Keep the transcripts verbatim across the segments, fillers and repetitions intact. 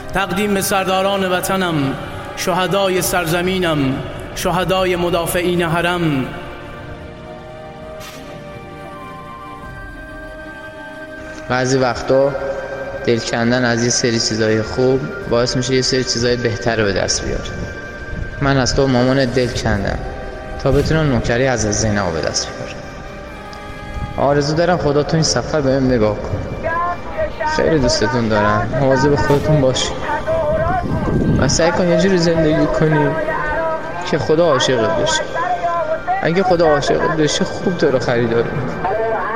تقدیم به سرداران وطنم، شهدای سرزمینم، شهدای مدافعین حرم. بعضی وقتا دل کندن از یه سری چیزای خوب باعث میشه یه سری چیزای بهتر به دست بیاره. من از تو مامان دل کندم تا بتونم نوکری از زینب به دست بیارم. آرزو دارم خدا تو این سفر بهم نگاه کن. خیلی دوستتون دارم. مواظب خودتون باشید و سعی کن یه جوری زندگی کنی که خدا عاشقت بشه. اگه خدا عاشقت بشه خوب تو رو خریدار میکنه.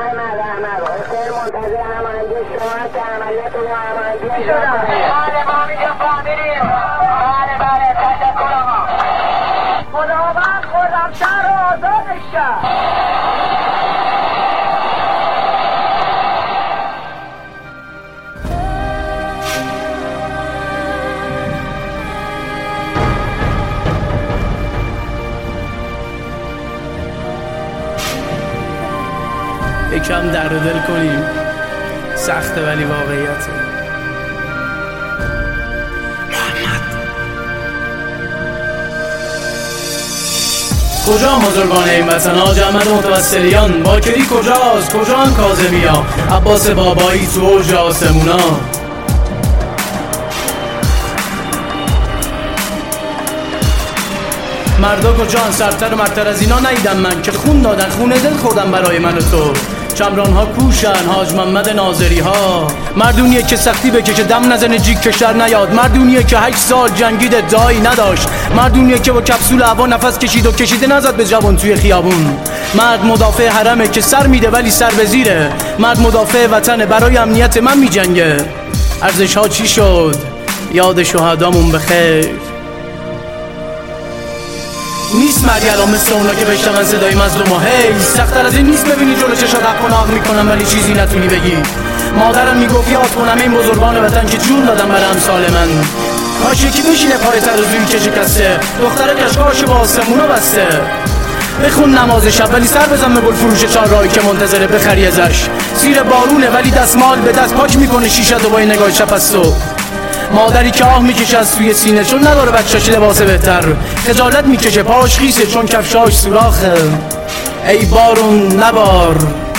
خداوند خرمشهر رو آزادش کرد. یکم درد دل کنیم، سخته ولی واقعیته. کجا بزرگان این وطن ها، جمعت متوسلیان؟ باکری کجاست؟ کجان کاظمیا؟ عباس بابایی تو اوج آسمونا. مردا کجان؟ سرتر و مرتر از اینا نیدم من که خون دادن، خون دل خوردن برای من و تو. چمران ها کوشن، حاج محمد ناظری ها. مردونیه که سختی بکشه، دم نزنه جیگ کشتر نیاد. مردونیه که هشت سال جنگید دایی نداشت. مردونیه که با کپسول هوا نفس کشید و کشیده نزد به جوان توی خیابون. مرد مدافع حرمه که سر میده ولی سر به زیره. مرد مدافع وطنه، برای امنیت من میجنگه. ارزش ها چی شد؟ یاد شهدامون بخیر. نیست مرگرام مثل اونا که بشنون صدای مظلوم و هی. سخت‌تر از این نیست ببینی جلو چشات حق و ناق میکنم ولی چیزی نتونی بگی. مادرم میگفت یاد کنم این بزرگان وطن که جون دادم برای امثال من. کاش یکی بشینه پای ترازویی که شکسته، دختر کشکاش با آسمونا بسته. بخون نماز شب ولی سر بزن به گل فروش چهار راهی که منتظره بخری ازش. زیر بارونه ولی دستمال به دست پاک میکنه شیشه و با این نگاه شب از صبح. مادری که آه میکشه از توی سینه چون نداره بچه‌ش لباس بهتر. خجالت میکشه پاش خیسه چون کفشاش سوراخه. ای بارون نبار.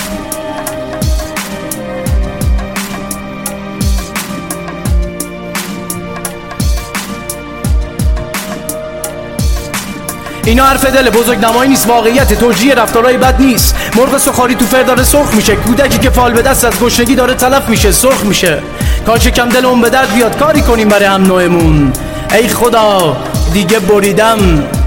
اینا حرف دل بزرگ نمایی نیست، واقعیت توجیه رفتارهای بد نیست. مرغ سخاری تو فر داره سرخ میشه، کودکی که فال به دست از گشنگی داره تلف میشه سرخ میشه. کاش کم دلمون به درد بیاد کاری کنیم برای هم نوعمون. ای خدا دیگه بریدم.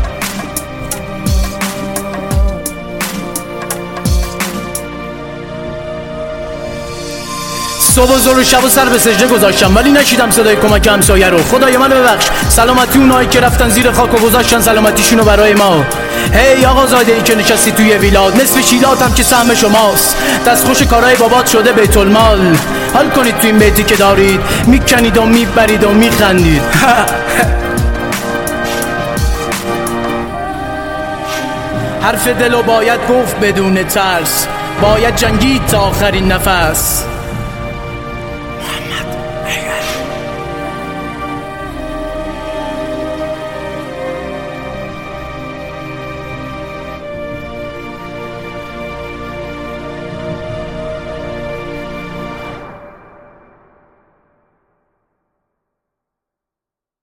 صبح و ظهر و شب و سر به سجده گذاشتم ولی نشیدم صدای کمک همسایه رو. خدای منو ببخش، سلامتی اونایی که رفتن زیر خاک و گذاشتن سلامتیشونو برای ما. هی آقا زاده ای که نشستی توی ویلاد، نصف شیلاتم که سهم شماست. دست خوش کارهای بابات شده بیت المال. حال کنید تو این بیتی که دارید، میکنید و میبرید و میخندید. حرف دلو باید گفت بدون ترس، باید جنگید تا آخرین نفس.